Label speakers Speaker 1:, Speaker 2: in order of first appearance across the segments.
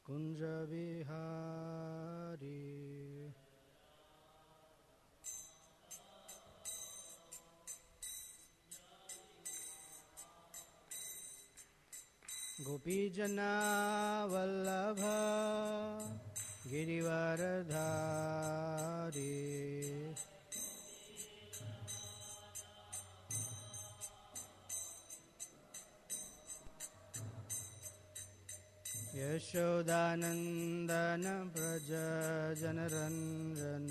Speaker 1: कुंज विहारी गोपीजना वल्लभ गिरिवरधारी यशोदानंदन व्रज जनरंजन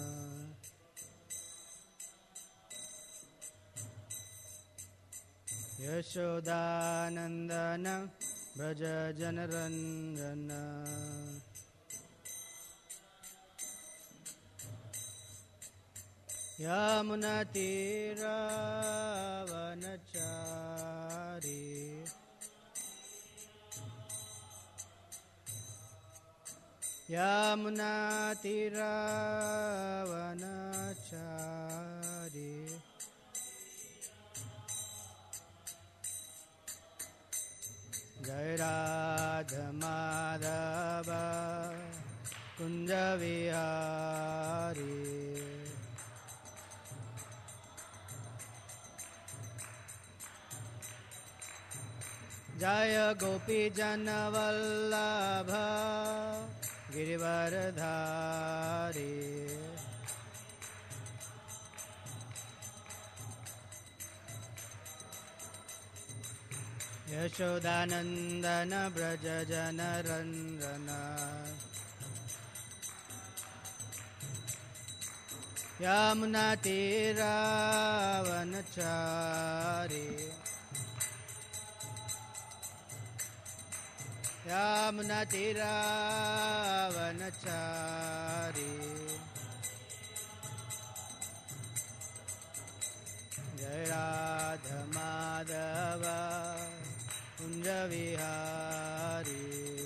Speaker 1: यशोदानंदन व्रज जनरंजन यमुनातीरावनचारी यमुनातीरावनचारी जय राधा माधव कुंज विहारी जय गोपी जन वल्लभ गिरिवरधारी यशोदानंदन व्रज जनरंजन यमुनातीरावनचारी यमुनातीरावनचारी जय राधा माधव कुंज विहारी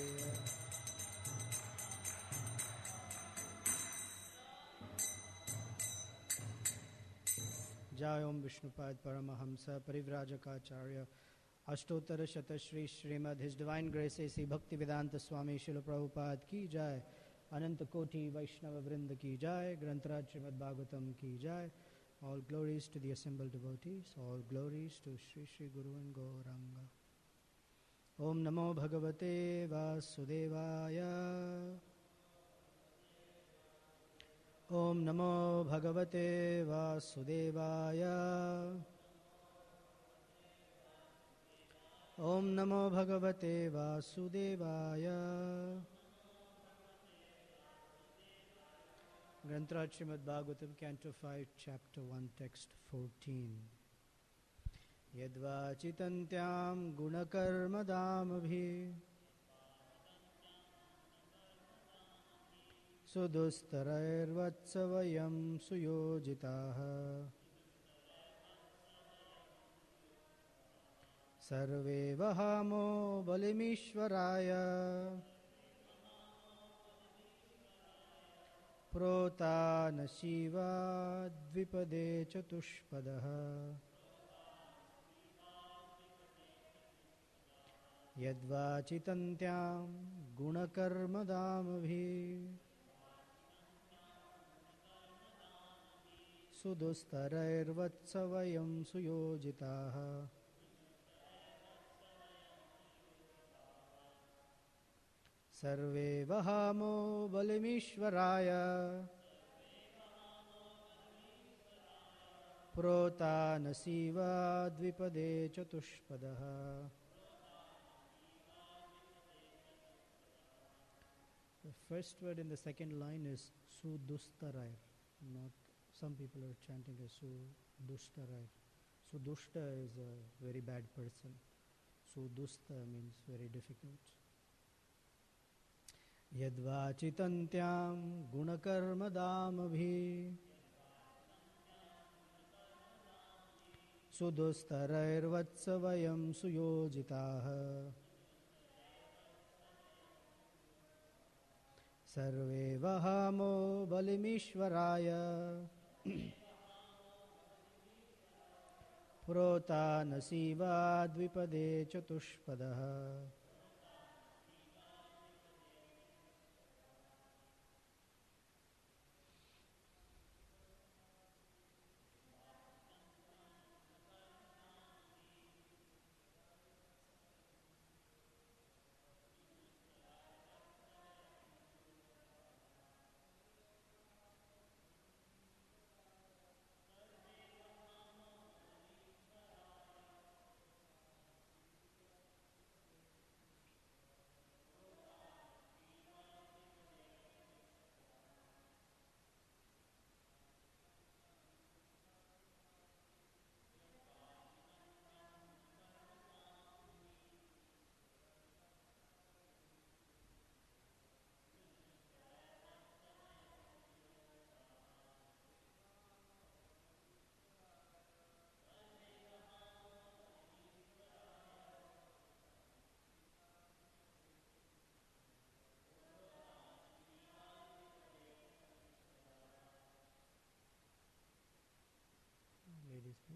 Speaker 1: जय ओम विष्णुपाद परमहंस परिव्राजकाचार्य अष्टोत्तर शत Shri Shrimad his divine grace A C Bhakti Vedanta स्वामी शिल प्रभुपाद की जय। अनंत कोटि वैष्णव वृंद की जय। ग्रंथराज श्रीमद् भागवतम की जय। All glories to the assembled devotees. All glories to Sri Sri Guru and Gauranga. Om Namo Bhagavate Vasudevaya. Om Namo Bhagavate Vasudevaya. Om Namo Bhagavate Vasudevaya. Grantraj Srimad Bhagavatam, Canto 5, Chapter 1, Text 14. Yadvachitantyam gunakarmadamabhi sudustarairvatsavayam suyojitaha sarve vahamo balimishvaraya प्रोता न शिवा द्विपदे चतुष्पदः यद्वाचितन्त्यां गुणकर्मदामभिः सुदुस्तरैर्वत्सवयं सुयोजिताः सर्वे वहामो बलिमीश्वराय प्रोता न Shiva द्विपदे चतुष्पदः The first word in the second line is Sudustarair. Not some people are chanting as Sudustarair. Sudushta is a very bad person. Sudusta means very difficult. यद्वाचितन्त्यां गुणकर्मदामभिः सुदुस्तरैर्वत्सवयं सुयोजिताः सर्वे वहामो बलिमीश्वराय प्रोता न Shiva द्विपदे चतुष्पदः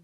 Speaker 1: please.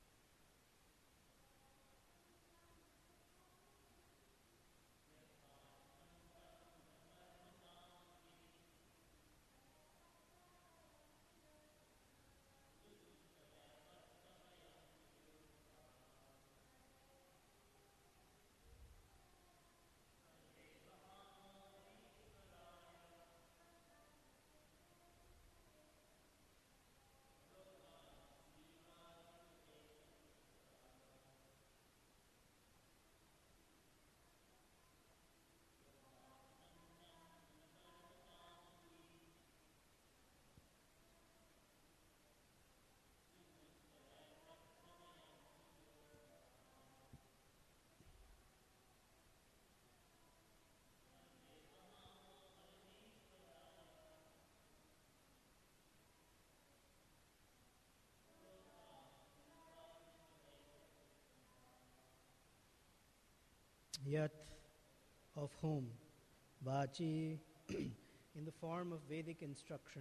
Speaker 1: Yat, of whom, Vachi, in the form of Vedic instruction,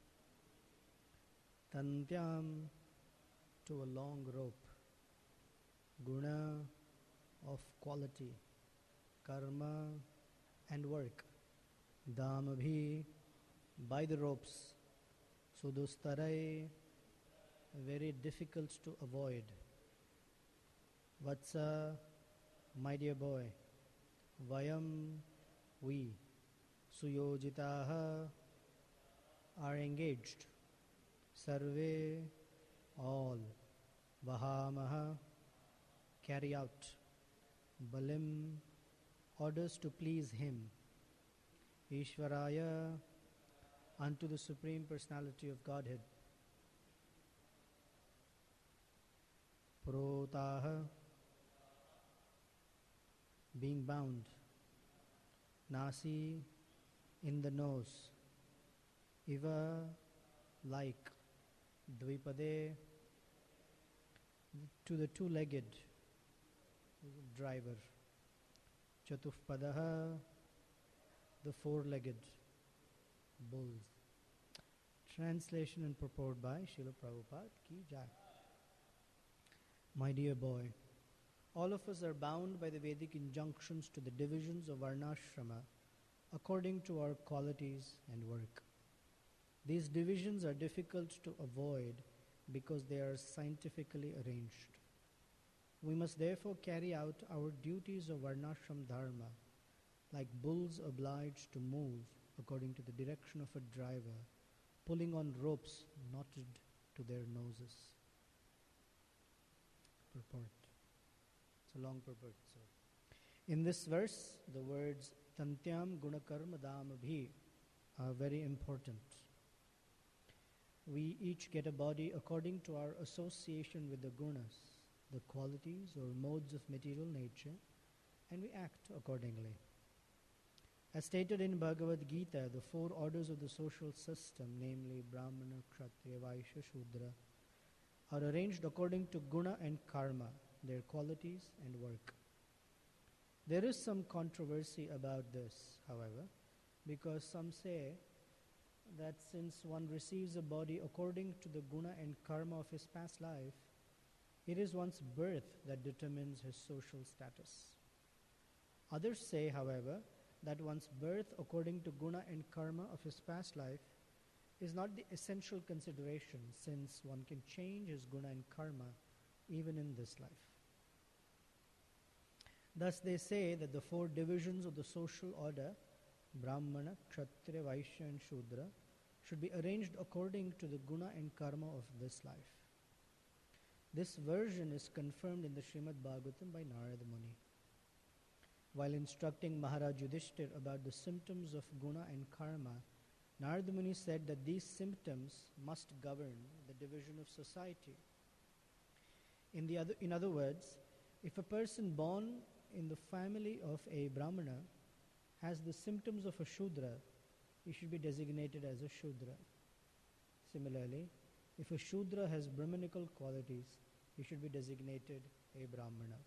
Speaker 1: Tantyam, to a long rope, Guna, of quality, Karma, and work, Damabhi, by the ropes, Sudustarai, very difficult to avoid, Vatsa, my dear boy, Vayam, we, Suyojitaha, are engaged, Sarve, all, Vahamaha, carry out, Balim, orders to please him, Ishvaraya, unto the Supreme Personality of Godhead, Protaha, being bound, Nasi, in the nose, Iva, like, Dvipade, to the two-legged driver, Chatufpadaha, the four-legged bulls. Translation and purport by Srila Prabhupada Ki Jai. My dear boy, all of us are bound by the Vedic injunctions to the divisions of Varnashrama according to our qualities and work. These divisions are difficult to avoid because they are scientifically arranged. We must therefore carry out our duties of Varnashram Dharma like bulls obliged to move according to the direction of a driver, pulling on ropes knotted to their noses. Purport. It's a long purport. So, in this verse, the words Tantyam Gunakarma Damabhi are very important. We each get a body according to our association with the gunas, the qualities or modes of material nature, and we act accordingly. As stated in Bhagavad Gita, the four orders of the social system, namely Brahmana, Kshatriya, Vaishya, Shudra, are arranged according to guna and karma, their qualities and work. There is some controversy about this, however, because some say that since one receives a body according to the guna and karma of his past life, it is one's birth that determines his social status. Others say, however, that one's birth according to guna and karma of his past life is not the essential consideration, since one can change his guna and karma even in this life. Thus they say that the four divisions of the social order, Brahmana, Kshatriya, Vaishya and Shudra, should be arranged according to the guna and karma of this life. This version is confirmed in the Srimad Bhagavatam by Narada Muni. While instructing Maharaj Yudhishthir about the symptoms of guna and karma, Narada Muni said that these symptoms must govern the division of society. In other words, if a person born in the family of a Brahmana has the symptoms of a Shudra, he should be designated as a Shudra. Similarly, if a Shudra has Brahmanical qualities, he should be designated a Brahmana.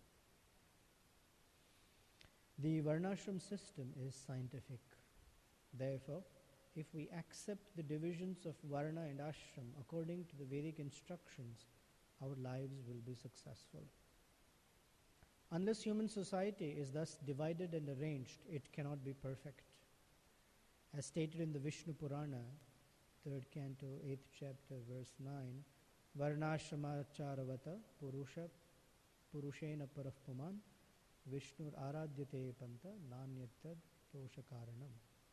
Speaker 1: The Varnashram system is scientific. Therefore, if we accept the divisions of Varna and Ashram according to the Vedic instructions, our lives will be successful. Unless human society is thus divided and arranged, it cannot be perfect. As stated in the Vishnu Purana, 3rd canto, 8th chapter, verse 9, Varnashamacharavata purushena parahpuman Vishnur aradyate panta nanyatad doshakaranam.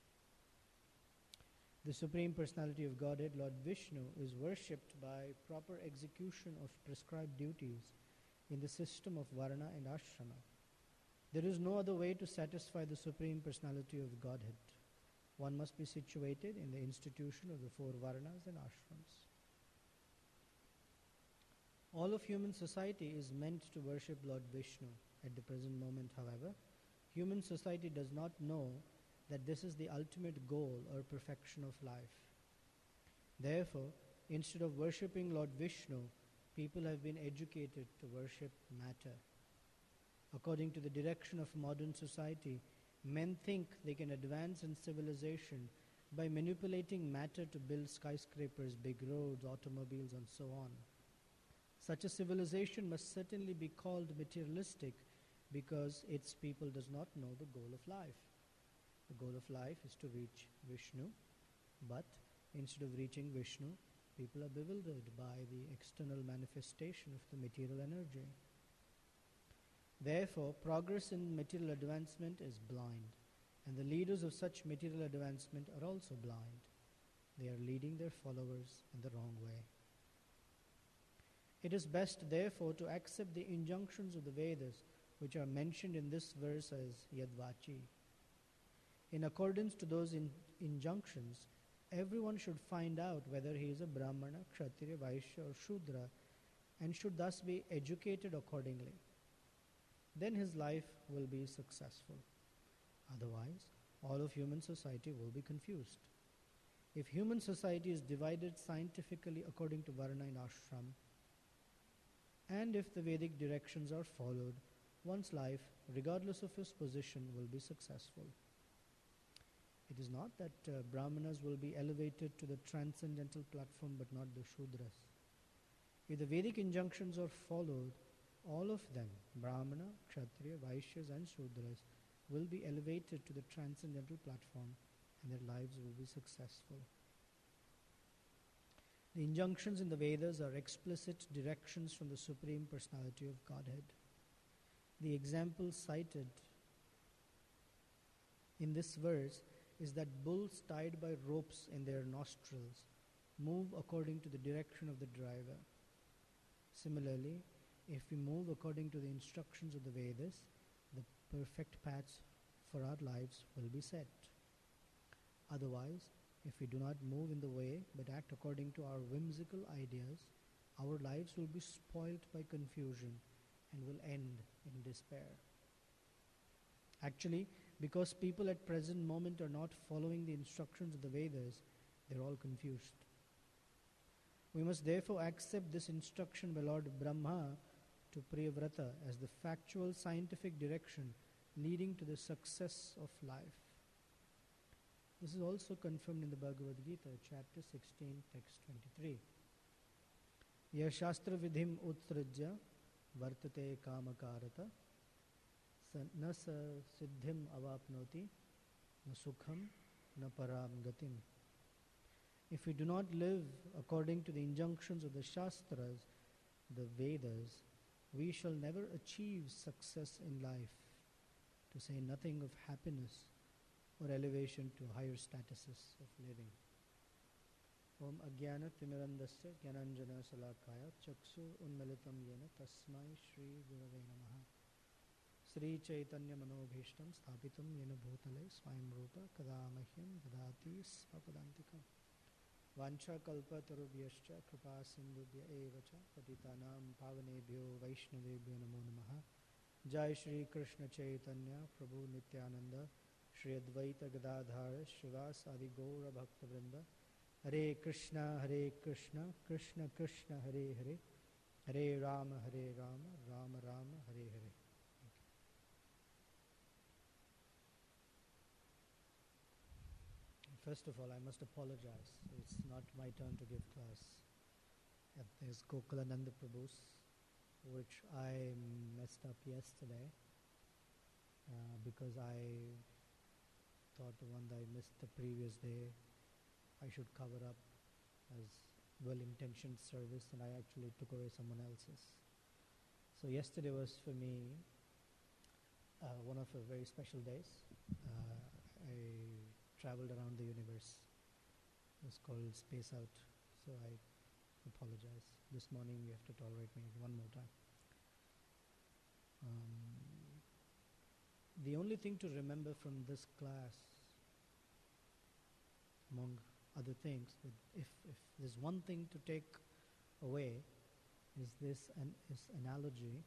Speaker 1: The Supreme Personality of Godhead, Lord Vishnu, is worshipped by proper execution of prescribed duties in the system of Varna and Ashrama. There is no other way to satisfy the Supreme Personality of Godhead. One must be situated in the institution of the 4 Varnas and Ashrams. All of human society is meant to worship Lord Vishnu. At the present moment, however, human society does not know that this is the ultimate goal or perfection of life. Therefore, instead of worshipping Lord Vishnu, people have been educated to worship matter. According to the direction of modern society, men think they can advance in civilization by manipulating matter to build skyscrapers, big roads, automobiles, and so on. Such a civilization must certainly be called materialistic because its people does not know the goal of life. The goal of life is to reach Vishnu, but instead of reaching Vishnu, people are bewildered by the external manifestation of the material energy. Therefore, progress in material advancement is blind, and the leaders of such material advancement are also blind. They are leading their followers in the wrong way. It is best, therefore, to accept the injunctions of the Vedas, which are mentioned in this verse as Yadvachi. In accordance to those injunctions, everyone should find out whether he is a Brahmana, Kshatriya, Vaishya, or Shudra, and should thus be educated accordingly. Then his life will be successful. Otherwise, all of human society will be confused. If human society is divided scientifically according to Varna and Ashram, and if the Vedic directions are followed, one's life, regardless of his position, will be successful. It is not that Brahmanas will be elevated to the transcendental platform but not the Shudras. If the Vedic injunctions are followed, all of them, Brahmana, Kshatriya, Vaishyas and Shudras, will be elevated to the transcendental platform and their lives will be successful. The injunctions in the Vedas are explicit directions from the Supreme Personality of Godhead. The example cited in this verse is that bulls tied by ropes in their nostrils move according to the direction of the driver. Similarly, if we move according to the instructions of the Vedas, the perfect paths for our lives will be set. Otherwise, if we do not move in the way but act according to our whimsical ideas, our lives will be spoilt by confusion and will end in despair. Actually, because people at present moment are not following the instructions of the Vedas, they're all confused. We must therefore accept this instruction by Lord Brahma to Priyavrata as the factual scientific direction leading to the success of life. This is also confirmed in the Bhagavad Gita, chapter 16, text 23. Ya shastra vidhim utsrajya vartate kamakarata na sa siddhim avapnoti na sukham na param gatim. If we do not live according to the injunctions of the Shastras, the Vedas, we shall never achieve success in life, to say nothing of happiness or elevation to higher statuses of living. Om Ajnana Timirandasya Gyananjana Salakaya Chaksur Unmilitam Yena Tasmai Shri Gurave Namaha Sri Chaitanya Manobhishtam Sthapitam Yena Bhutale Swayam Rupa Kadamahyam Dadati Svapadantikam Vancha Kalpa Tarubhyascha Kripa Sindhubhya Evacha Patitanam Pavanebhyo Vaishnavebhyo Namo Namaha Jai Shri Krishna Chaitanya Prabhu Nityananda Shri Advaita Gadadhara Shivas Adi Gaura Bhakta Vrinda Hare Krishna, Krishna Krishna, Hare Hare, Hare Rama, Rama Rama, Hare Hare. First of all, I must apologize. It's not my turn to give class. at this Gokulananda Prabhu's, which I messed up yesterday because I thought the one that I missed the previous day I should cover up as well-intentioned service, and I actually took away someone else's. So yesterday was for me one of the very special days. I traveled around the universe. It was called Space Out, so I apologize. This morning you have to tolerate me one more time. The only thing to remember from this class, among other things, that if there's one thing to take away, is this analogy,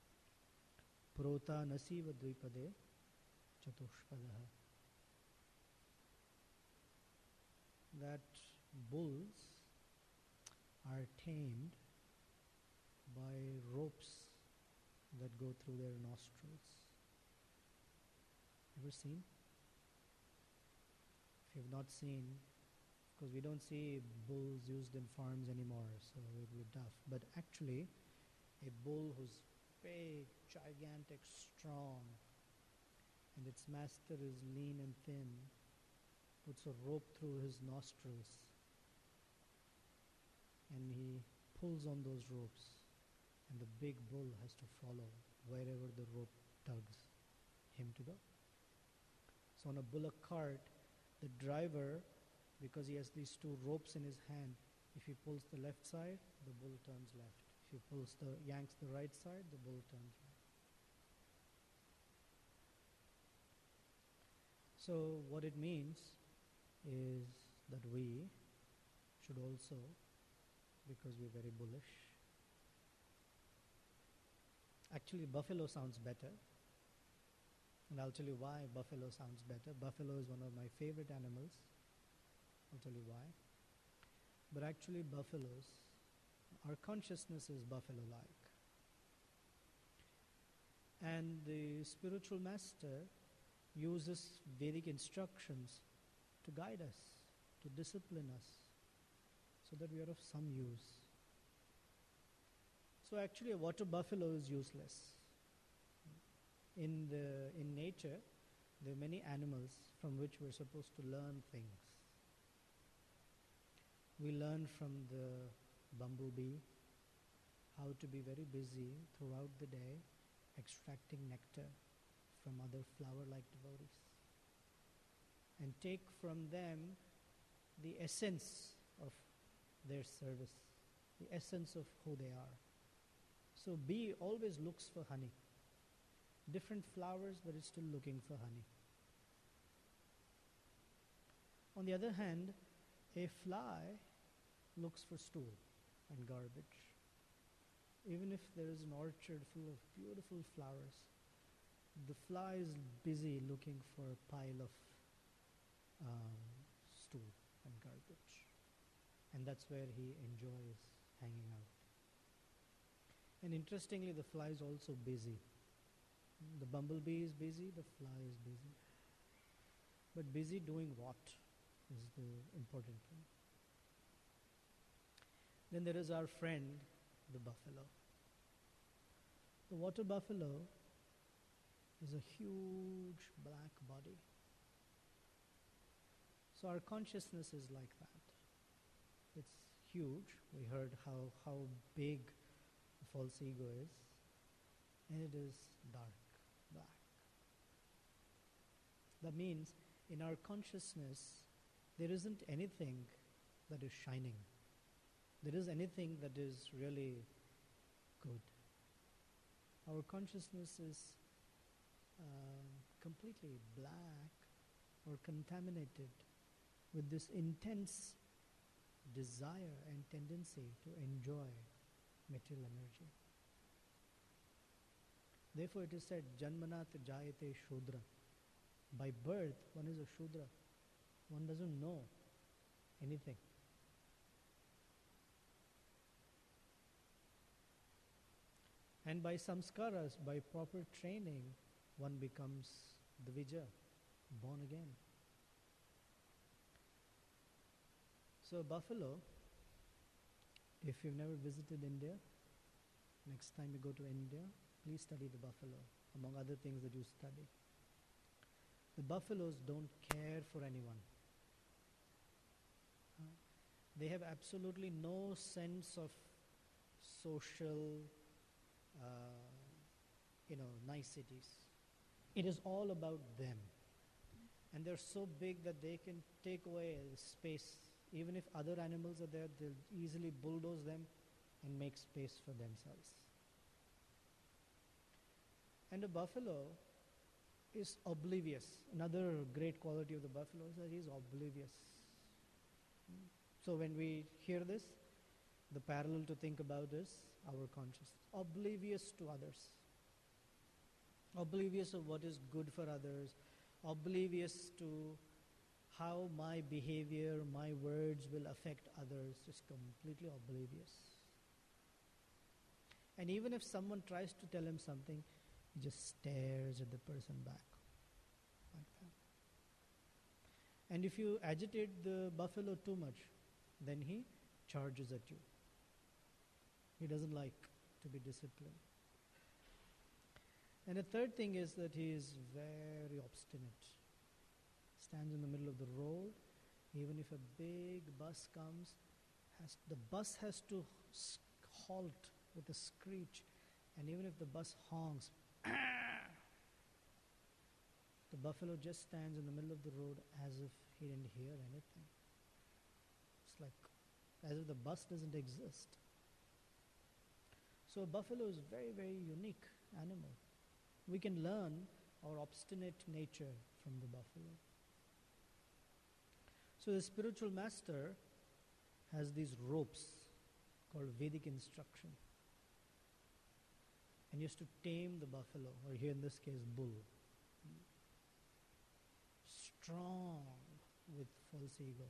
Speaker 1: Prota nasiva dvipade chatushpadaha. That bulls are tamed by ropes that go through their nostrils. Ever seen? If you have not seen, because we don't see bulls used in farms anymore, so it would be tough. But actually, a bull who's big, gigantic, strong, and its master is lean and thin, puts a rope through his nostrils, and he pulls on those ropes, and the big bull has to follow wherever the rope tugs him to go. So on a bullock cart, the driver, because he has these two ropes in his hand, if he pulls the left side, the bull turns left. If he yanks the right side, the bull turns right. So what it means is that we should also, because we're very bullish, actually buffalo sounds better, and I'll tell you why buffalo sounds better. Buffalo is one of my favorite animals. I'll tell you why. But actually buffaloes, our consciousness is buffalo-like. And the spiritual master uses Vedic instructions to guide us, to discipline us, so that we are of some use. So actually a water buffalo is useless. In nature, there are many animals from which we're supposed to learn things. We learn from the bumblebee how to be very busy throughout the day extracting nectar from other flower-like devotees, and take from them the essence of their service, the essence of who they are. So bee always looks for honey. Different flowers, but it's still looking for honey. On the other hand, a fly looks for stool and garbage. Even if there is an orchard full of beautiful flowers, the fly is busy looking for a pile of stool and garbage. And that's where he enjoys hanging out. And interestingly, the fly is also busy. The bumblebee is busy, the fly is busy. But busy doing what is the important thing. Then there is our friend, the buffalo. The water buffalo is a huge black body. So our consciousness is like that. It's huge. We heard how big the false ego is. And it is dark, black. That means in our consciousness, there isn't anything that is shining. There is anything that is really good. Our consciousness is completely black or contaminated with this intense desire and tendency to enjoy material energy. Therefore it is said, Janmanat Jayate Shudra. By birth, one is a Shudra. One doesn't know anything. And by samskaras, by proper training, one becomes Dvija, born again. So a buffalo If you've never visited India, next time you go to India, please study the buffalo, among other things that you study. The buffaloes don't care for anyone. They have absolutely no sense of social, niceties. It is all about them. And they're so big that they can take away space. Even if other animals are there, they'll easily bulldoze them and make space for themselves. And a buffalo is oblivious. Another great quality of the buffalo is that he is oblivious. So when we hear this, the parallel to think about is our consciousness. Oblivious to others. Oblivious of what is good for others. Oblivious to how my behavior, my words will affect others. Just completely oblivious. And even if someone tries to tell him something, he just stares at the person back. Like that. And if you agitate the buffalo too much, then he charges at you. He doesn't like to be disciplined. And the third thing is that he is very obstinate. Stands in the middle of the road. Even if a big bus comes, the bus has to halt with a screech. And even if the bus honks, the buffalo just stands in the middle of the road as if he didn't hear anything. It's like as if the bus doesn't exist. So a buffalo is a very, very unique animal. We can learn our obstinate nature from the buffalo. So the spiritual master has these ropes called Vedic instruction. And he has to tame the buffalo, or here in this case, bull. Strong with false ego.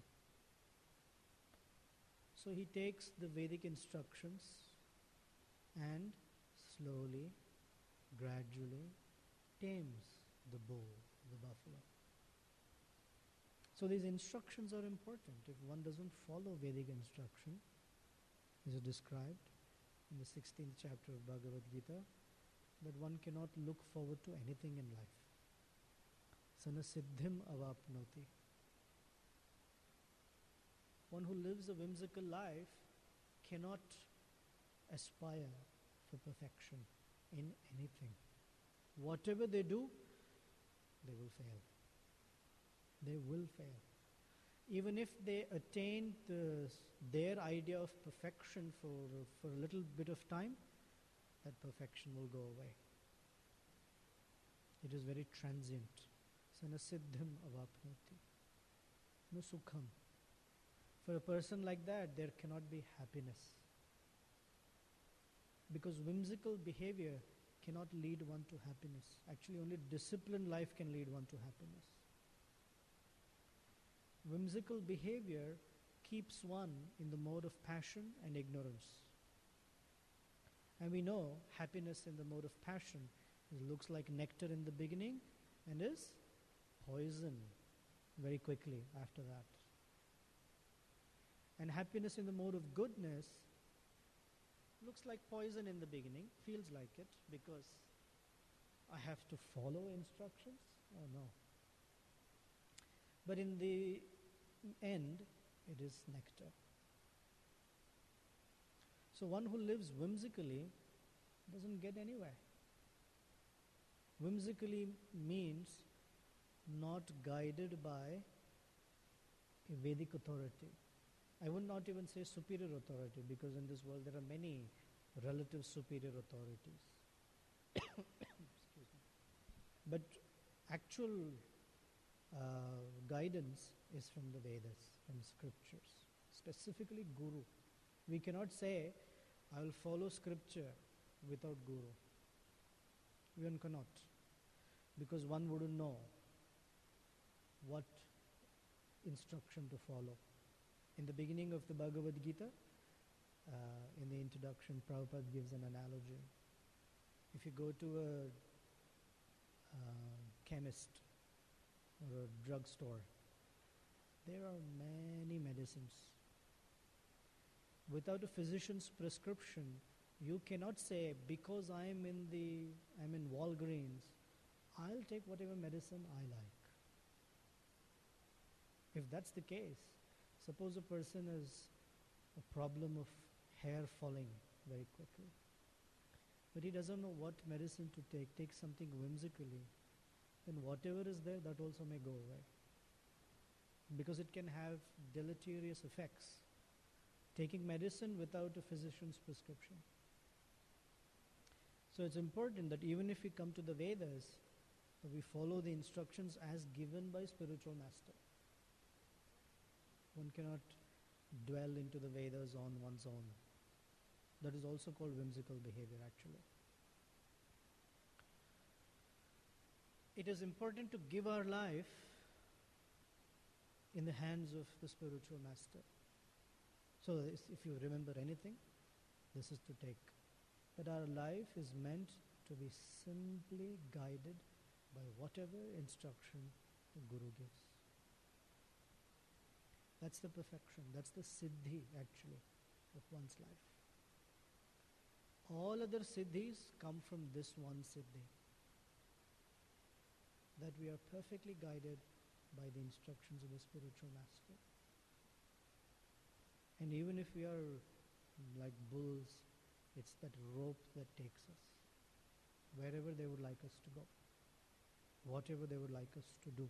Speaker 1: So he takes the Vedic instructions and slowly, gradually tames the bull, the buffalo. So these instructions are important. If one doesn't follow Vedic instruction, as is described in the 16th chapter of Bhagavad Gita, that one cannot look forward to anything in life. Sana siddhim avapnoti. One who lives a whimsical life cannot aspire for perfection in anything. Whatever they do, they will fail. They will fail. Even if they attain their idea of perfection for a little bit of time, that perfection will go away. It is very transient. Sanasiddhim avapnoti. No sukham. For a person like that, there cannot be happiness. Because whimsical behavior cannot lead one to happiness. Actually, only disciplined life can lead one to happiness. Whimsical behavior keeps one in the mode of passion and ignorance. And we know happiness in the mode of passion looks like nectar in the beginning and is poison very quickly after that. And happiness in the mode of goodness looks like poison in the beginning, feels like it, because I have to follow instructions. Oh no. But in the end, it is nectar. So one who lives whimsically doesn't get anywhere. Whimsically means not guided by a Vedic authority. I would not even say superior authority, because in this world there are many relative superior authorities. Excuse me. But actual guidance is from the Vedas, from scriptures, specifically Guru. We cannot say, I will follow scripture without Guru. One cannot, because one wouldn't know what instruction to follow. In the beginning of the Bhagavad Gita, in the introduction, Prabhupada gives an analogy. If you go to a chemist or a drugstore, there are many medicines. Without a physician's prescription, you cannot say, because I'm in Walgreens, I'll take whatever medicine I like. If that's the case, suppose a person has a problem of hair falling very quickly, but he doesn't know what medicine to take something whimsically, then whatever is there, that also may go away. Because it can have deleterious effects. Taking medicine without a physician's prescription. So it's important that even if we come to the Vedas, that we follow the instructions as given by spiritual master. One cannot dwell into the Vedas on one's own. That is also called whimsical behavior, actually. It is important to give our life in the hands of the spiritual master. So if you remember anything, this is to take. That our life is meant to be simply guided by whatever instruction the Guru gives. That's the perfection, that's the siddhi actually of one's life. All other siddhis come from this one siddhi. That we are perfectly guided by the instructions of the spiritual master. And even if we are like bulls, it's that rope that takes us wherever they would like us to go, whatever they would like us to do.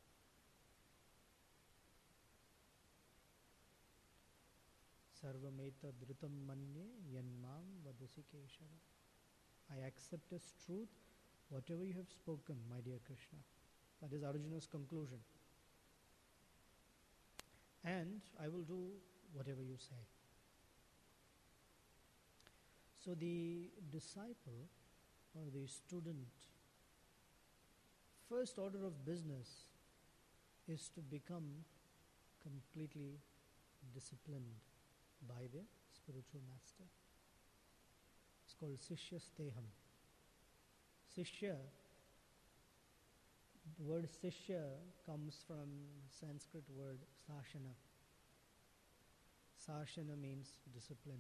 Speaker 1: Sarvameta dhrutam manye yanmam vadasi keshava. I accept as truth whatever you have spoken, my dear Krishna. That is Arjuna's conclusion. And I will do whatever you say. So the disciple or the student, first order of business is to become completely disciplined by the spiritual master. It's called Sishya Steham. Sishya, the word Sishya comes from Sanskrit word Sashana. Sashana means discipline.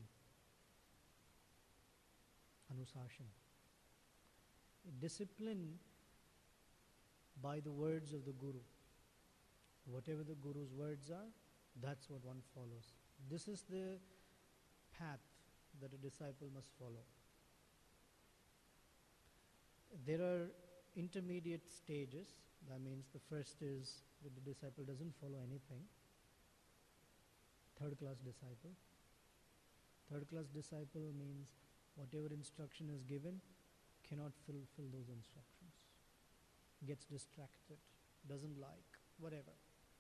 Speaker 1: Anusashan. Discipline by the words of the Guru. Whatever the Guru's words are, that's what one follows. This is the path that a disciple must follow. There are intermediate stages. That means the first is that the disciple doesn't follow anything. Third class disciple. Third class disciple means whatever instruction is given, cannot fulfill those instructions. Gets distracted, doesn't like, whatever.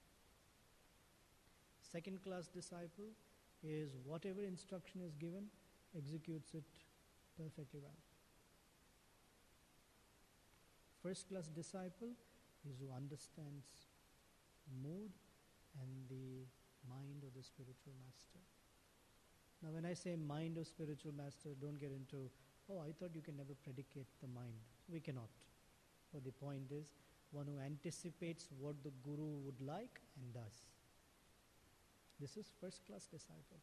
Speaker 1: Second class disciple is whatever instruction is given, executes it perfectly well. First class disciple is who understands mood and the mind of the spiritual master. Now when I say mind of spiritual master, don't get into, oh, I thought you can never predicate the mind. We cannot. But the point is, one who anticipates what the Guru would like and does. This is first class disciple.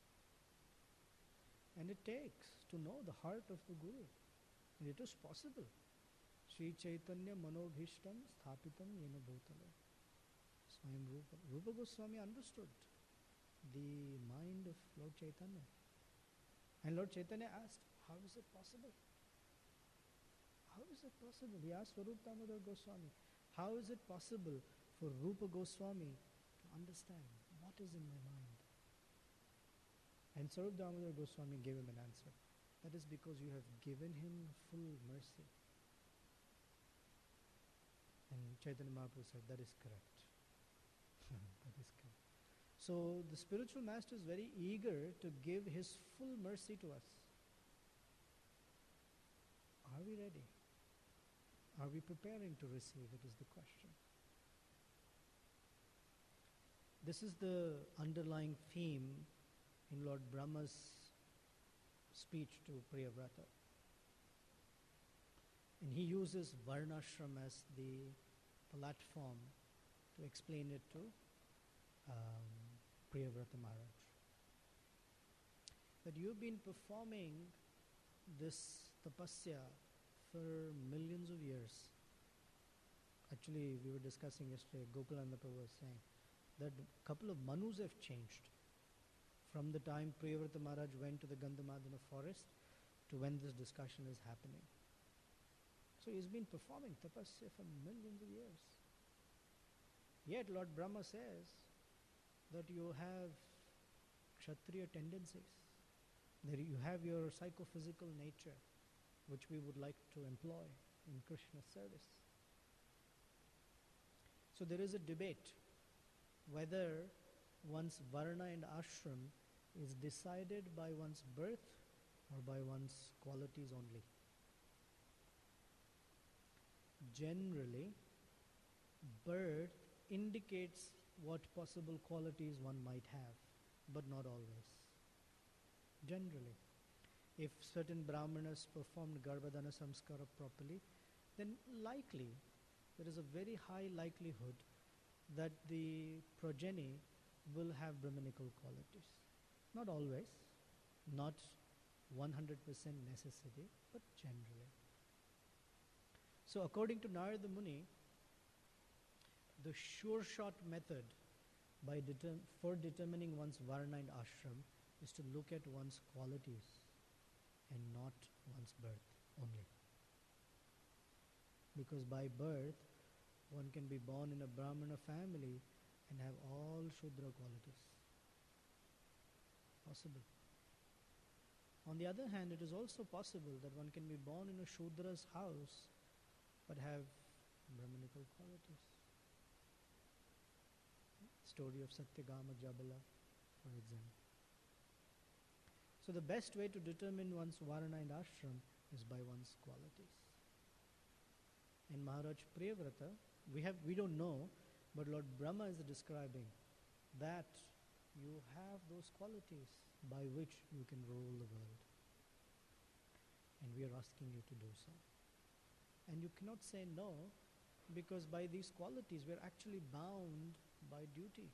Speaker 1: And it takes to know the heart of the Guru. And it is possible. Sri Chaitanya Manobhishtam Sthapitam Yena Bhutale. Swayam Rupa. Rupa Goswami understood the mind of Lord Chaitanya. And Lord Chaitanya asked, how is it possible? How is it possible? He asked Swarup Damodar Goswami, how is it possible for Rupa Goswami to understand what is in my mind? And Swarup Damodar Goswami gave him an answer. That is because you have given him full mercy. And Chaitanya Mahaprabhu said, that is correct. That is correct. So the spiritual master is very eager to give his full mercy to us. Are we ready? Are we preparing to receive it is the question. This is the underlying theme in Lord Brahma's speech to Priyavrata. And he uses Varnashram as the platform to explain it to Priyavrata Maharaj. that you've been performing this tapasya for millions of years. Actually, we were discussing yesterday, Gokulananda Prabhu was saying that a couple of Manus have changed from the time Priyavrata Maharaj went to the Gandhamadana forest to when this discussion is happening. So he's been performing tapasya for millions of years. Yet Lord Brahma says that you have Kshatriya tendencies, that you have your psychophysical nature, which we would like to employ in Krishna's service. So there is a debate whether one's varna and ashram is decided by one's birth or by one's qualities only. Generally, birth indicates what possible qualities one might have, but not always. Generally, if certain brahmanas performed Garbhadana Samskara properly, then likely, there is a very high likelihood that the progeny will have Brahmanical qualities. Not always, not 100% necessity, but generally. So according to Narada Muni, the sure shot method for determining one's varna and ashram is to look at one's qualities and not one's birth only. Because by birth, one can be born in a Brahmana family and have all Shudra qualities. Possible. On the other hand, it is also possible that one can be born in a Shudra's house but have Brahmanical qualities. Story of Satyagama Jabala, for example. So the best way to determine one's varna and ashram is by one's qualities. In Maharaj Priyavrata, we don't know, but Lord Brahma is describing that you have those qualities by which you can rule the world. And we are asking you to do so. And you cannot say no, because by these qualities we are actually bound by duty.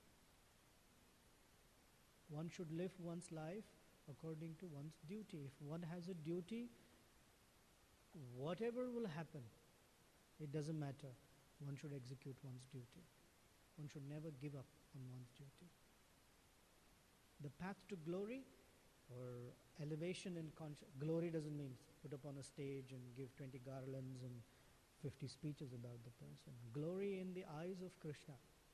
Speaker 1: One should live one's life according to one's duty. If one has a duty, whatever will happen, it doesn't matter. One should execute one's duty. One should never give up on one's duty. The path to glory or elevation in consciousness, glory doesn't mean put up on a stage and give 20 garlands and 50 speeches about the person. Glory in the eyes of Krishna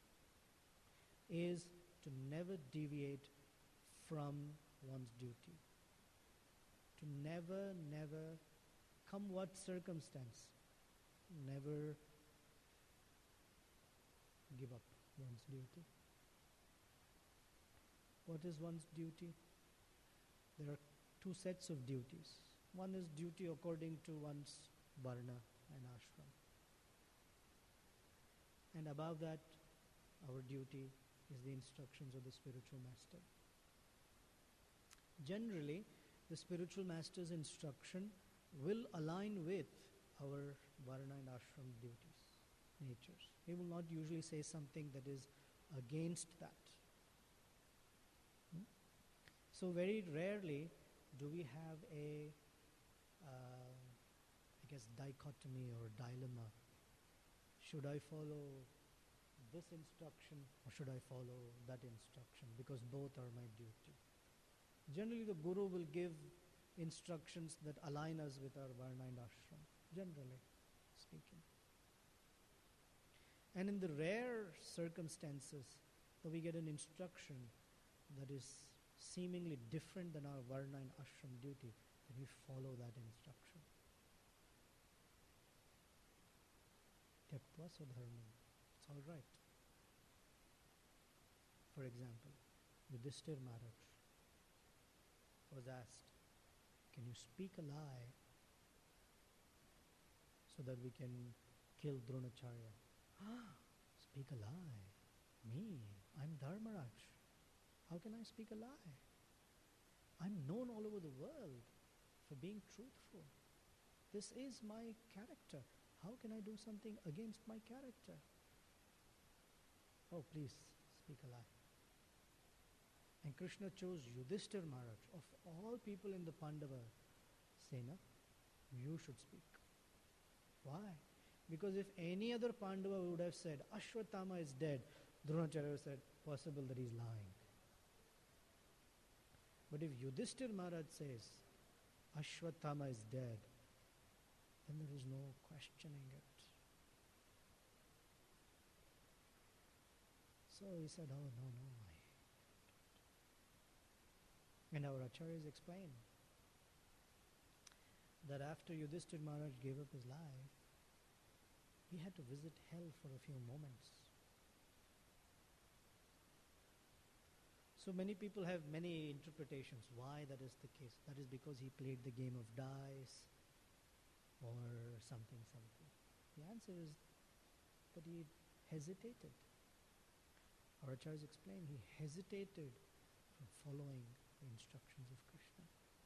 Speaker 1: is to never deviate from one's duty. To never, come what circumstance, never give up one's duty. What is one's duty? There are two sets of duties. One is duty according to one's varna and ashram. And above that, our duty is the instructions of the spiritual master. Generally, the spiritual master's instruction will align with our varna and ashram duties, natures. He will not usually say something that is against that. So very rarely do we have a dichotomy or dilemma. Should I follow this instruction or should I follow that instruction? Because both are my duty. Generally, the Guru will give instructions that align us with our varna and ashram, generally speaking. And in the rare circumstances that we get an instruction that is seemingly different than our varna and ashram duty, then we follow that instruction. Tyaktva swadharmam. It's all right. For example, Yudhishthir Maharaj was asked, can you speak a lie so that we can kill Dronacharya? Speak a lie? Me? I'm Dharmaraj. How can I speak a lie? I'm known all over the world for being truthful. This is my character. How can I do something against my character? Oh, please, speak a lie. And Krishna chose Yudhishthir Maharaj. Of all people in the Pandava Sena, you should speak. Why? Because if any other Pandava would have said, Ashwatthama is dead, Dronacharya said, possible that he's lying. But if Yudhishthir Maharaj says, Ashwatthama is dead, then there is no questioning it. So he said, oh, no. And our acharyas explain that after Yudhishthir Maharaj gave up his life, he had to visit hell for a few moments. So many people have many interpretations why that is the case. That is because he played the game of dice or something. The answer is that he hesitated. Our acharyas explain he hesitated from following the instructions of Krishna.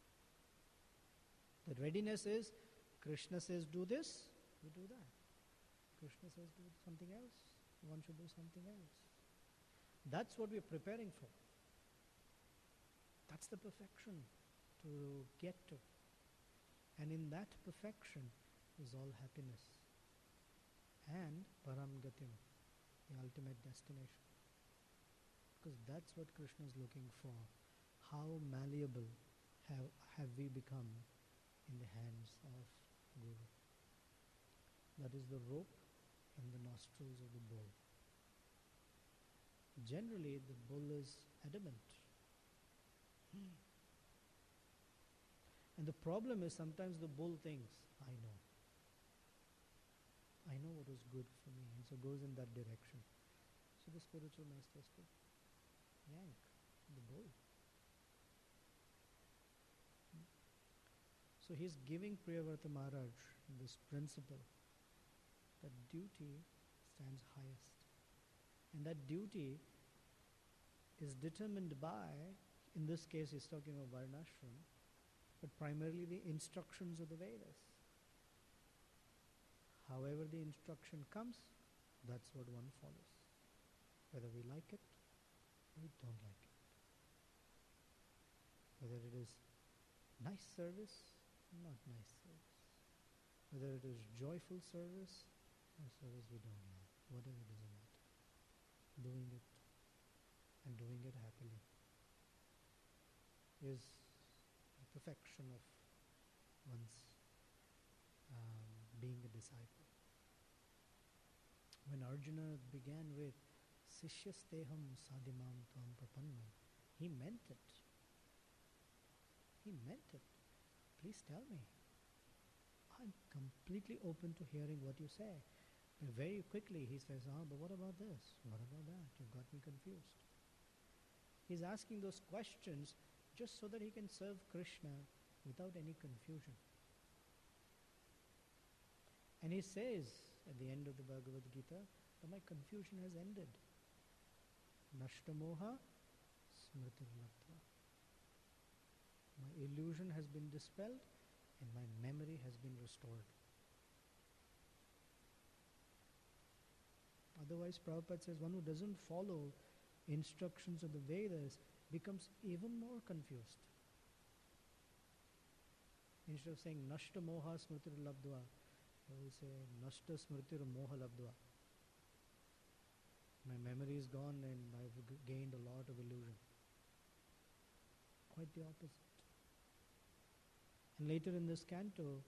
Speaker 1: The readiness is, Krishna says do this, we do that. Krishna says do something else, one should do something else. That's what we're preparing for. That's the perfection to get to. And in that perfection is all happiness and Param Gatim, the ultimate destination. Because that's what Krishna is looking for. How malleable have we become in the hands of Guru? That is the rope in the nostrils of the bull. Generally, the bull is adamant. And the problem is sometimes the bull thinks, I know what is good for me, and so goes in that direction. So the spiritual master has to yank the bull. So he's giving Priyavrata Maharaj this principle that duty stands highest. And that duty is determined by, in this case he's talking of Varnashram, but primarily the instructions of the Vedas. However the instruction comes, that's what one follows. Whether we like it or we don't like it. Whether it is nice service, not nice service. Whether it is joyful service or service we don't like. Whatever it doesn't matter. Doing it and doing it happily is the perfection of one's being a disciple. When Arjuna began with Sishyasteham sadimam tvam prapannam, he meant it. He meant it. Please tell me. I'm completely open to hearing what you say. And very quickly he says, but what about this? What about that? You've got me confused. He's asking those questions just so that he can serve Krishna without any confusion. And he says at the end of the Bhagavad Gita that my confusion has ended. Nashtamoha smritirlatva. My illusion has been dispelled and my memory has been restored. Otherwise, Prabhupada says one who doesn't follow instructions of the Vedas becomes even more confused. Instead of saying Nashta Moha Smritir Labdva, I will say Nashta Smritir Moha Labdva. My memory is gone and I've gained a lot of illusion. Quite the opposite. And later in this canto,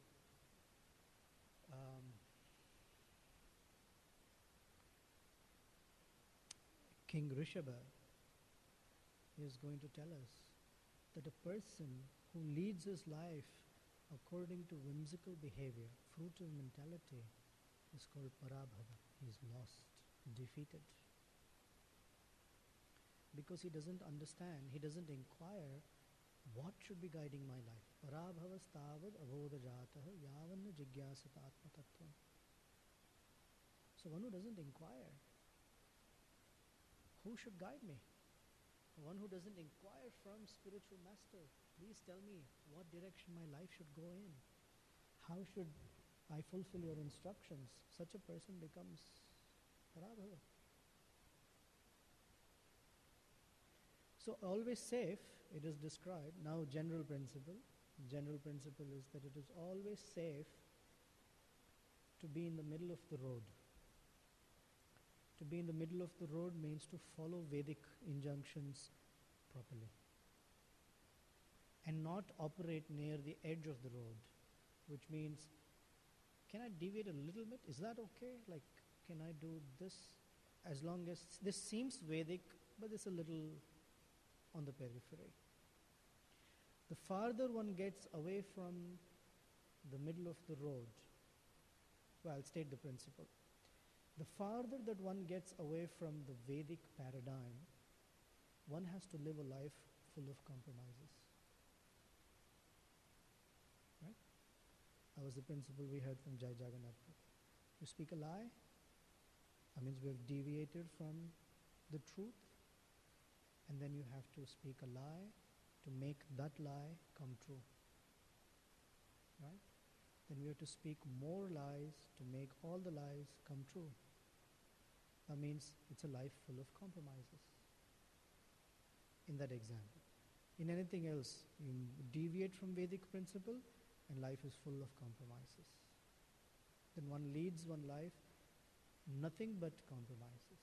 Speaker 1: King Rishabha is going to tell us that a person who leads his life according to whimsical behavior, fruitive mentality, is called Parabhava. He is lost, defeated. Because he doesn't understand, he doesn't inquire what should be guiding my life. Parabhavas tavad abodhajatah yavanna jigyasat atmatattvam. So one who doesn't inquire, who should guide me? One who doesn't inquire from spiritual master. Please tell me what direction my life should go in. How should I fulfill your instructions? Such a person becomes Parabhava. So always safe, it is described. Now general principle. General principle is that it is always safe to be in the middle of the road. To be in the middle of the road means to follow Vedic injunctions properly and not operate near the edge of the road, which means, can I deviate a little bit? Is that okay? Like, can I do this? As long as this seems Vedic, but it's a little on the periphery. The farther one gets away from the middle of the road, well, I'll state the principle. The farther that one gets away from the Vedic paradigm, one has to live a life full of compromises. Right? That was the principle we heard from Jai Jagannath. You speak a lie, that means we have deviated from the truth, and then you have to speak a lie to make that lie come true. Right? Then we have to speak more lies to make all the lies come true. That means it's a life full of compromises. In that example. In anything else, you deviate from Vedic principle and life is full of compromises. Then one leads one life nothing but compromises.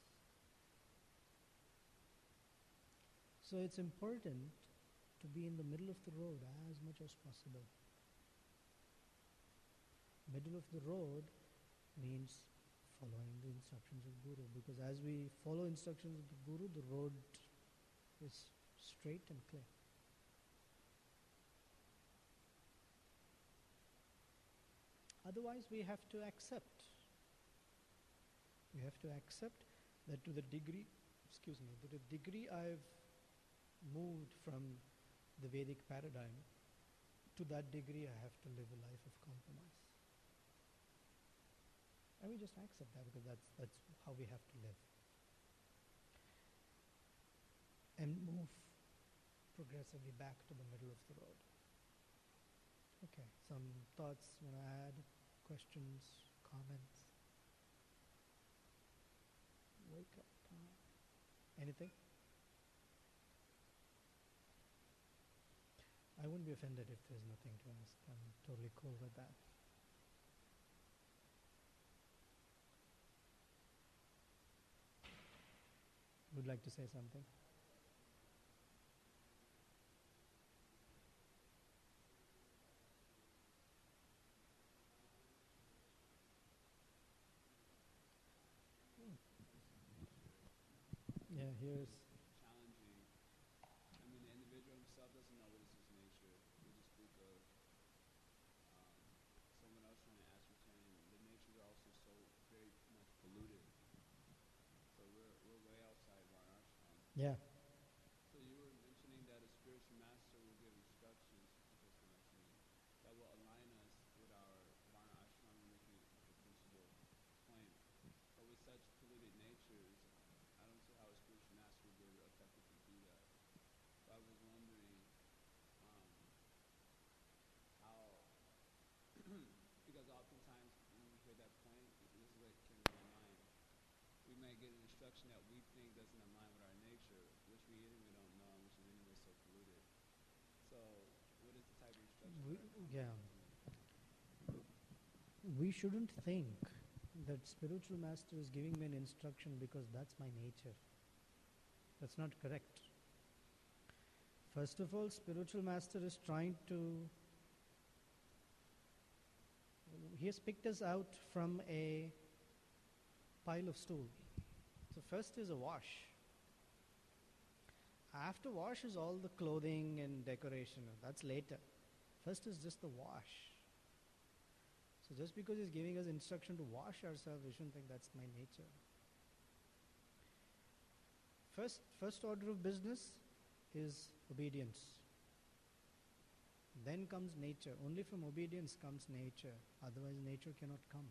Speaker 1: So it's important to be in the middle of the road as much as possible. Middle of the road means following the instructions of Guru, because as we follow instructions of the Guru, the road is straight and clear. Otherwise, we have to accept. We have to accept that to the degree I've moved from the Vedic paradigm, to that degree I have to live a life of compromise. And we just accept that because that's how we have to live. And move progressively back to the middle of the road. Okay, some thoughts you want to add, questions, comments? Wake up time. Anything? I wouldn't be offended if there's nothing to ask. I'm totally cool with that. Would like to say something? Yeah, here's
Speaker 2: challenging. I mean, the individual himself doesn't know what is his nature. We just speak of someone else trying to ascertain. The natures are also so very much polluted. So we're way outside of our ashram.
Speaker 1: yeah.
Speaker 2: So you were mentioning that a spiritual master will give instructions, that will align us with our Varna ashram and making it like a principal point. But with such polluted natures, I don't see how a spiritual master would be able to effectively do that. So I was wondering how, because oftentimes when we hear that point, this is what came to my mind. We may get an instruction that we think doesn't align with our nature, which we anyway don't know, which is anyway so polluted. So what is the type of instruction?
Speaker 1: We shouldn't think that spiritual master is giving me an instruction because that's my nature. That's not correct. First of all, spiritual master is trying to, he has picked us out from a pile of stool. So first is a wash. After wash is all the clothing and decoration. That's later. First is just the wash. So just because he's giving us instruction to wash ourselves, we shouldn't think that's my nature. First order of business is obedience. Then comes nature. Only from obedience comes nature. Otherwise nature cannot come.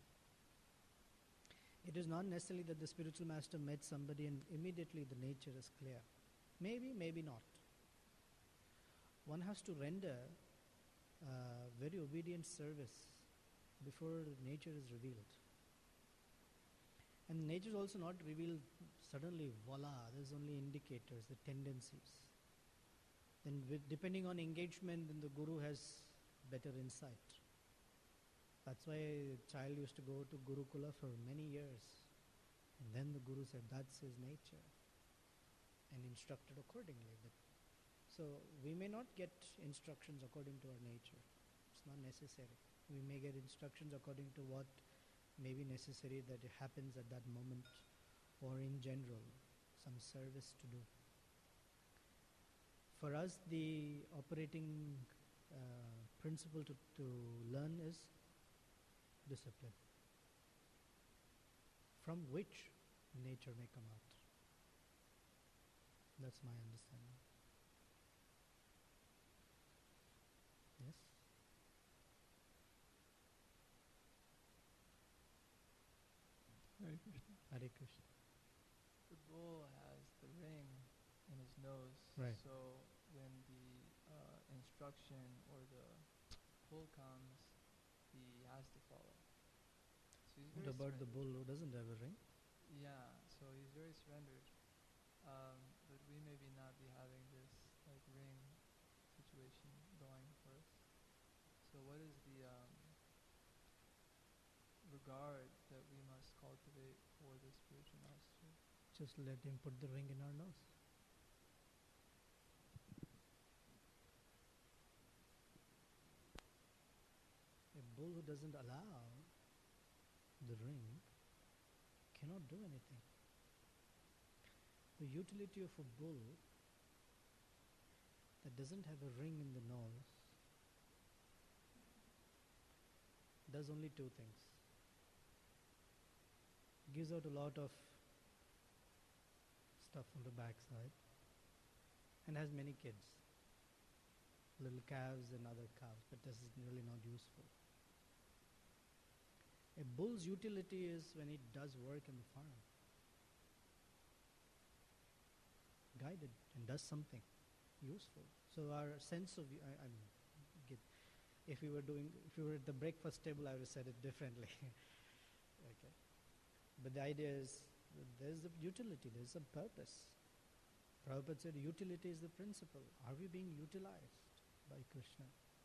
Speaker 1: It is not necessarily that the spiritual master met somebody and immediately the nature is clear. Maybe, maybe not. One has to render very obedient service before nature is revealed. And nature is also not revealed suddenly, voila, there's only indicators, the tendencies. Then depending on engagement, then the guru has better insight. That's why a child used to go to Gurukula for many years. And then the guru said that's his nature and instructed accordingly. So we may not get instructions according to our nature. It's not necessary. We may get instructions according to what may be necessary that it happens at that moment or in general, some service to do. For us, the operating principle to learn is discipline, from which nature may come out. That's my understanding. Yes?
Speaker 3: Hare Krishna.
Speaker 1: Hare Krishna.
Speaker 3: The bull has the ring in his nose.
Speaker 1: Right.
Speaker 3: So when the instruction or the pull comes, he has to follow. So he's
Speaker 1: What
Speaker 3: very
Speaker 1: about the
Speaker 3: surrendered.
Speaker 1: bull who doesn't have a ring?
Speaker 3: Yeah, so he's very surrendered. But we maybe not be having this like ring situation going for us. So what is the regard that we must cultivate for the spiritual master?
Speaker 1: Just let him put the ring in our nose. A bull who doesn't allow the ring cannot do anything. The utility of a bull that doesn't have a ring in the nose does only two things. Gives out a lot of stuff on the backside and has many kids, little calves and other cows, but this is really not useful. A bull's utility is when it does work in the farm, guided and does something useful. So our sense of if we were at the breakfast table, I would have said it differently. Okay, but the idea is there's a utility, there's a purpose. Prabhupada said utility is the principle. Are we being utilized by Krishna?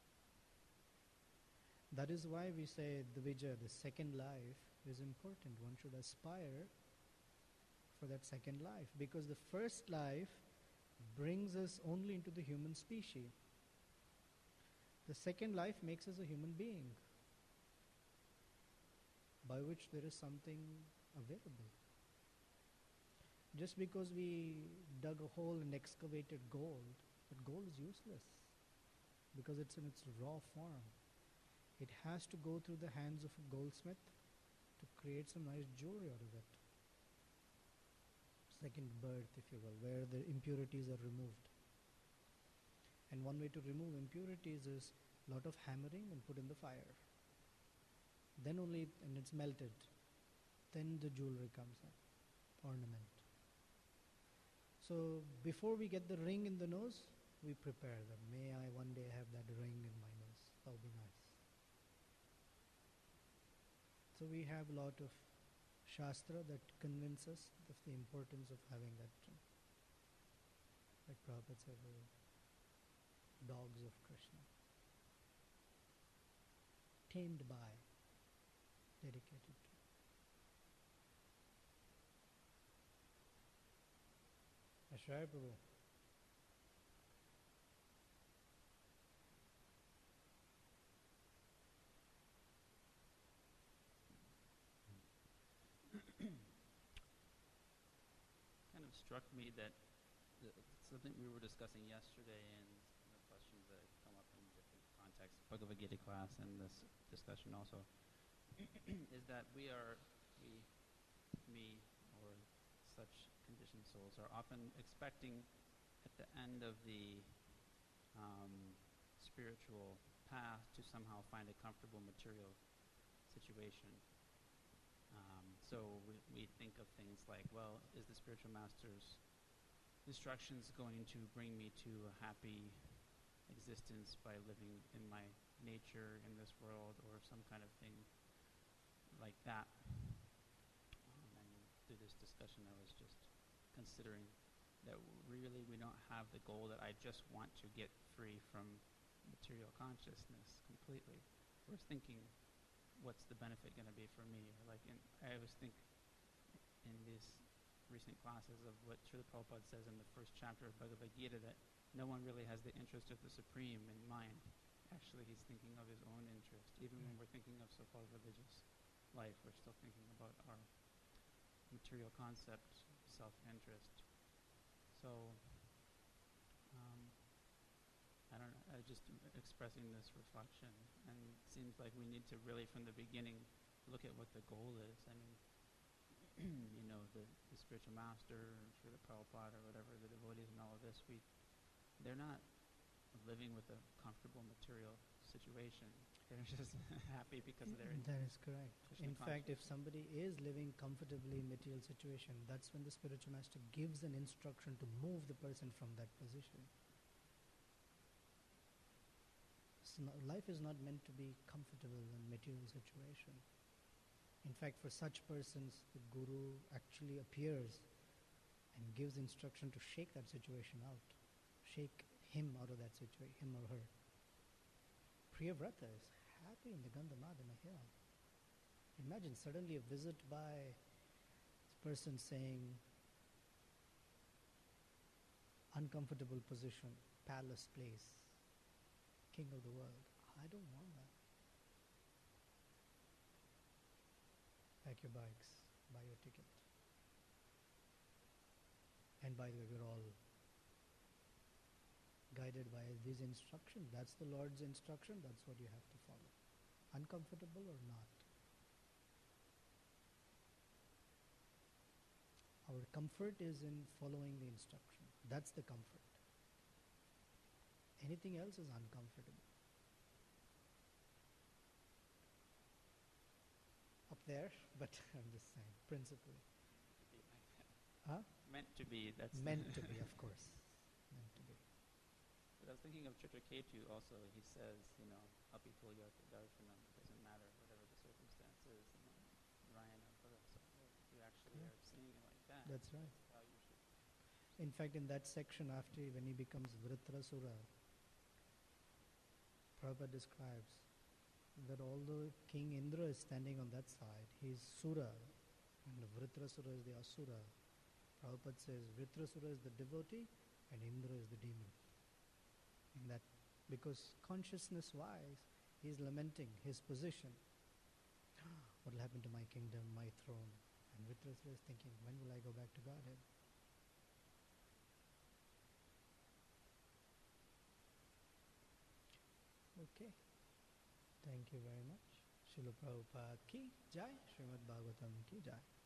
Speaker 1: That is why we say Dvija, the second life, is important. One should aspire for that second life, because the first life brings us only into the human species. The second life makes us a human being, by which there is something available. Just because we dug a hole and excavated gold, that gold is useless because it's in its raw form. It has to go through the hands of a goldsmith to create some nice jewelry out of it. Second birth, if you will, where the impurities are removed. And one way to remove impurities is a lot of hammering and put in the fire. Then only, and it's melted. Then the jewelry comes in, ornament. So before we get the ring in the nose, we prepare them. May I one day have that ring in my nose. That would be nice. So we have a lot of Shastra that convince us of the importance of having that. Like Prabhupada said, dogs of Krishna. Tamed by, dedicated to. Ashray Prabhu.
Speaker 2: Kind of struck me that something we were discussing yesterday and the questions that have come up in different contexts, Bhagavad Gita class and this discussion also, is that me, or such conditioned souls are often expecting at the end of the spiritual path to somehow find a comfortable material situation. So we think of things like, well, is the spiritual master's instructions going to bring me to a happy existence by living in my nature in this world, or some kind of thing like that? And through this discussion, I was just considering
Speaker 4: that really we don't have the goal that I just want to get free from material consciousness completely. We're thinking, what's the benefit going to be for me? Or like, I always think in these recent classes of what Srila Prabhupada says in the first chapter of Bhagavad Gita, that no one really has the interest of the Supreme in mind. Actually, he's thinking of his own interest. Even when we're thinking of so-called religious life, we're still thinking about our material concept, self-interest. So, I don't know, just expressing this reflection, and it seems like we need to really, from the beginning, look at what the goal is. I mean, the spiritual master, Srila Prabhupada, or whatever, the devotees and all of this, they're not living with a comfortable material situation. They're just happy because they're in
Speaker 1: That is correct.
Speaker 4: Krishna
Speaker 1: In fact, if
Speaker 4: consciousness.
Speaker 1: somebody is living comfortably in material situation, that's when the spiritual master gives an instruction to move the person from that position. Life is not meant to be comfortable in material situation. In fact, for such persons, the guru actually appears and gives instruction to shake that situation out, shake him out of that situation, him or her. Priyavrata is happy in the Gandhamadana hill. Imagine suddenly a visit by this person saying, uncomfortable position, palace place, king of the world. I don't want that. Pack your bags, buy your ticket. And by the way, we're all guided by these instructions. That's the Lord's instruction. That's what you have to follow. Uncomfortable or not. Our comfort is in following the instruction. That's the comfort. Anything else is uncomfortable. Up there, but I'm just saying, principally.
Speaker 4: Be like that.
Speaker 1: Huh?
Speaker 4: Meant to be. That's
Speaker 1: Meant to be, of course. Meant to be.
Speaker 4: But I was thinking of Chitraketu also. He says, Apitulya darshanam, it doesn't matter whatever the circumstances, Rayana Parasa. You actually
Speaker 1: Yeah.
Speaker 4: are seeing it like that.
Speaker 1: That's right.
Speaker 4: How you should.
Speaker 1: In fact, in that section, after when he becomes Vritrasura, Prabhupada describes that although King Indra is standing on that side, he is Sura, and Vritrasura is the Asura. Prabhupada says Vritrasura is the devotee and Indra is the demon. In that, because consciousness-wise, he is lamenting his position. What will happen to my kingdom, my throne? And Vritrasura is thinking, when will I go back to Godhead? Okay. Thank you very much. Srila Prabhupada ki jai, Srimad Bhagavatam ki jai.